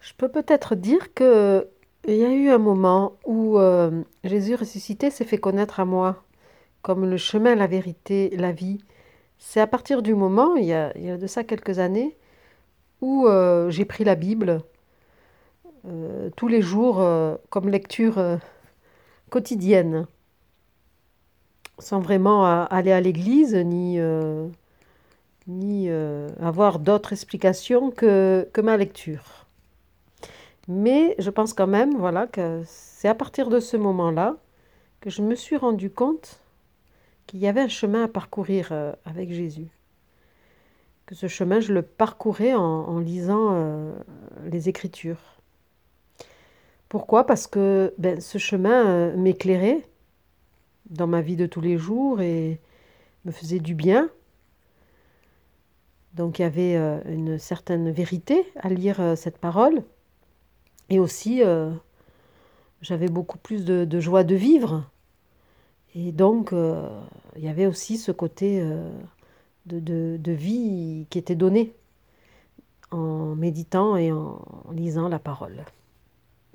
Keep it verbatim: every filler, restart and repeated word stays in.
Je peux peut-être dire que il y a eu un moment où euh, Jésus ressuscité s'est fait connaître à moi comme le chemin, la vérité, la vie. C'est à partir du moment, il y a, il y a de ça quelques années, où euh, j'ai pris la Bible euh, tous les jours euh, comme lecture euh, quotidienne, sans vraiment euh, aller à l'église ni, euh, ni euh, avoir d'autres explications que, que ma lecture. Mais je pense quand même, voilà, que c'est à partir de ce moment-là que je me suis rendu compte qu'il y avait un chemin à parcourir euh, avec Jésus. Que ce chemin, je le parcourais en, en lisant euh, les Écritures. Pourquoi? Parce que ben, ce chemin euh, m'éclairait dans ma vie de tous les jours et me faisait du bien. Donc il y avait euh, une certaine vérité à lire euh, cette parole. Et aussi, euh, j'avais beaucoup plus de, de joie de vivre. Et donc, euh, il y avait aussi ce côté euh, de, de- de vie qui était donné en méditant et en lisant la parole.